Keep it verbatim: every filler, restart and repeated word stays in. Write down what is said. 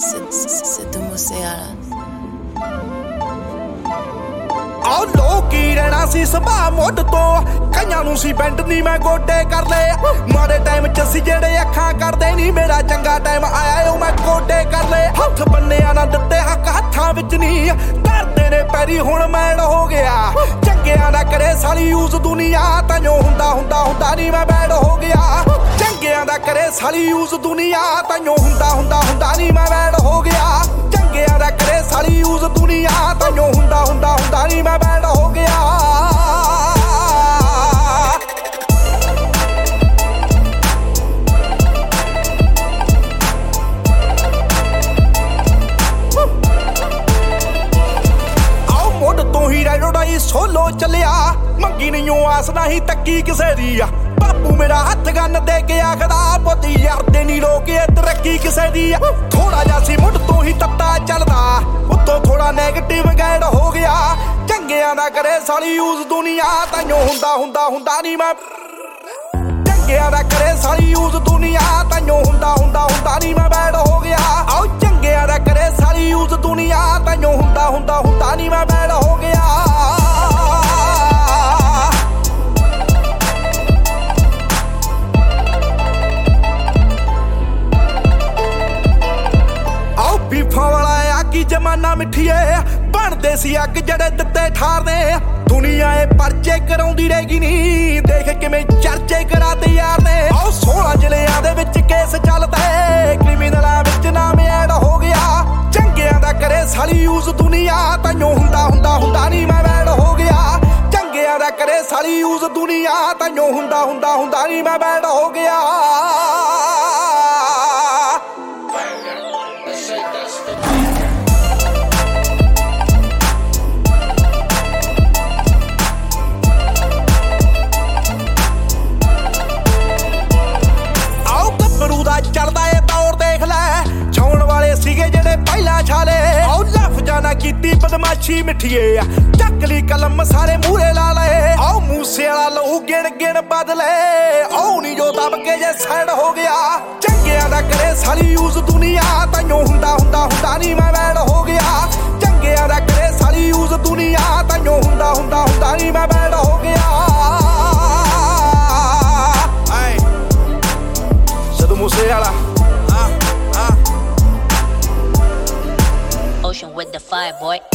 ਸਿੱਧੂ ਮੂਸੇਵਾਲਾ ਆਹ ਲੋਕੀ ਰਹਿਣਾ ਸੀ ਸੁਭਾਅ ਮੁੱਢ ਤੋਂ ਕਈਆਂ ਨੂੰ ਸੀ ਬੈਂਡ ਨੀ ਮੈਂ ਗੋਡੇ ਕਰ ਲਏ ਮਾੜੇ ਟਾਈਮ ਚ ਸੀ ਜਿਹੜੇ ਅੱਖਾਂ ਕਰਦੇ ਨੀ ਮੇਰਾ ਚੰਗਾ ਟਾਈਮ ਆਇਆ ਉਹ ਮੈਂ ਗੋਡੇ ਕਰ ਲਏ ਹੱਥ ਬੰਨਿਆ ਨਾ ਦਿੱਤੇ ਹੱਕ ਹੱਥਾਂ ਵਿੱਚ ਨੀ ਧਰਦੇ ਨੇ ਪੈਰੀ ਹੁਣ ਮੈੜ ਹੋ ਗਿਆ ਚੰਗਿਆਂ ਨਾ ਕਰੇ ਸਾਲੀ ਯੂਜ਼ ਦੁਨੀਆ ਤਾਂਯੋ ਹੁੰਦਾ ਹੁੰਦਾ ਹੁੰਦਾ ਨੀ ਮੈਂ ਬੈਡ ਹੋ ਗਿਆ ਚੰਗਿਆਂ ਦਾ ਕਰੇ ਸਾਲੀ ਯੂਜ਼ ਦੁਨੀਆ ਤਾਂਯੋ ਹੁੰਦਾ ਹੁੰਦਾ ਹੁੰਦਾ ਨੀ ਮੈਂ ਬੈਡ ਹੋ ਗਿਆ ਚੰਗਿਆਂ ਦਾ ਕਰੇ ਸਾਲੀ ਯੂਜ਼ ਦੁਨੀਆ ਤਾਂਯੋ ਹੁੰਦਾ ਹੁੰਦਾ ਹੁੰਦਾ ਨੀ ਮੈਂ ਬੈਡ ਹੋ ਗਿਆ ਆਓ ਮੁੱਢ ਤੋਂ ਹੀ ਰੈਡੋਡਾਈ ਸੋਲੋ ਚੱਲਿਆ ਮੰਗੀ ਨਹੀਂ ਆਸ ਨਹੀਂ ਤੱਕੀ ਕਿਸੇ ਦੀ ਆ ਬਾਪੂ ਮੇਰਾ ਹੱਥ ਗੰਨ ਦੇ ਕੇ ਆਖਦਾ ਪੁੱਤ ਯਾਰ ਦੇ ਨੀ ਰੋਕੇ ਤਰੱਕੀ ਕਿਸੇ ਦੀ ਆ ਥੋੜਾ ਜਿਹਾ ਸੀ ਮੁੱਢ ਤੋਂ ਹੀ ਤੱਤਾ ਚੱਲਦਾ ਉੱਤੋਂ ਥੋੜਾ ਨੈਗੇਟਿਵ ਗਾਈਡ ਹੋ ਗਿਆ ਚੰਗਿਆਂ ਦਾ ਕਰੇ ਸਾਲੀ ਯੂਜ਼ ਦੁਨੀਆ ਤਾਂਯੋ ਹੁੰਦਾ ਹੁੰਦਾ ਹੁੰਦਾ ਨੀ ਮੈਂ ਚੰਗਿਆਂ ਦਾ ਕਰੇ ਸਾਲੀ ਯੂਜ਼ ਦੁਨੀਆ ਤਾਂਯੋ ਹੁੰਦਾ ਹੁੰਦਾ ਹੁੰਦਾ ਨੀ ਮੈਂ ਬੈਡ ਹੋ ਗਿਆ ਆਓ ਚੰਗਿਆਂ ਦਾ ਕਰੇ ਸਾਲੀ ਯੂਜ਼ ਦੁਨੀਆ ਤਾਂਯੋ ਹੁੰਦਾ ਹੁੰਦਾ ਹੁੰਦਾ ਨੀ ਮੈਂ ਬੈਡ ਹੋ ਗਿਆ ਜਮਾਨਾ ਮਿੱਠੀਏ ਬਣਦੇ ਸੀ ਅੱਗ ਜਿਹੜੇ ਦਿੱਤੇ ਠਾਰਦੇ ਦੁਨੀਆ ਏ ਪਰਚੇ ਕਰਾਉਂਦੀ ਰਹੇਗੀ ਨੀ ਦੇਖ ਕਿਵੇਂ ਚਰਚੇ ਕਰਾਤੇ ਯਾਰ ਨੇ ਆਹ ਸੋਲਾਂ ਜ਼ਿਲ੍ਹਿਆਂ ਦੇ ਵਿੱਚ ਕੇਸ ਚੱਲਦਾ ਕ੍ਰਿਮੀਨਲਾਂ ਵਿੱਚ ਨਾਮ ਐਡ ਹੋ ਗਿਆ ਚੰਗਿਆਂ ਦਾ ਕਰੇ ਸਾਲੀ ਯੂਜ਼ ਦੁਨੀਆ ਤਾਂਯੋ ਹੁੰਦਾ ਹੁੰਦਾ ਹੁੰਦਾ ਨੀ ਮੈਂ ਬੈਡ ਹੋ ਗਿਆ ਚੰਗਿਆਂ ਦਾ ਕਰੇ ਸਾਲੀ ਯੂਜ਼ ਦੁਨੀਆ ਤਾਂਯੋ ਹੁੰਦਾ ਹੁੰਦਾ ਹੁੰਦਾ ਨੀ ਮੈਂ ਬੈਡ ਹੋ ਗਿਆ ਚੜਦਾ ਏ ਦੌਰ ਦੇਖ ਲੈ ਛਾਉਣ ਵਾਲੇ ਸੀਗੇ ਜਿਹੜੇ ਪਹਿਲਾਂ ਛਾਲੇ ਆਉ ਲਫ਼ਜ਼ਾਂ ਨਾ ਕੀਤੀ ਬਦਮਾਸ਼ੀ ਮਿੱਠੀਏ ਆ ਚੱਕ ਲਈ ਕਲਮ ਸਾਰੇ ਮੂਹਰੇ ਲਾ ਲਏ ਆਉ ਮੂਸੇ ਵਾਲਾ ਲਹੂ ਗਿਣ ਗਿਣ ਬਦਲੇ ਆਉ ਨੀ ਜੋ ਦਬ ਕੇ ਜੇ ਸਾਈਡ ਹੋ ਗਿਆ ਚੰਗਿਆਂ ਦਾ ਕਰੇ ਸਾਲੀ ਯੂਜ਼ ਦੁਨੀਆ ਤਾਂਯੋ ਹੁੰਦਾ ਹੁੰਦਾ ਹੁੰਦਾ ਨੀ ਮੈਂ ਬੈਡ ਹੋ ਗਿਆ ਚੰਗਿਆਂ ਦਾ ਕਰੇ ਸਾਲੀ ਯੂਜ਼ ਦੁਨੀਆ ਤਾਂਯੋ ਹੁੰਦਾ ਹੁੰਦਾ ਹੁੰਦਾ ਨੀ ਮੈਂ ਬੈਡ ਹੋ ਗਿਆ Sidhu Moosewala Ocean with the fire boy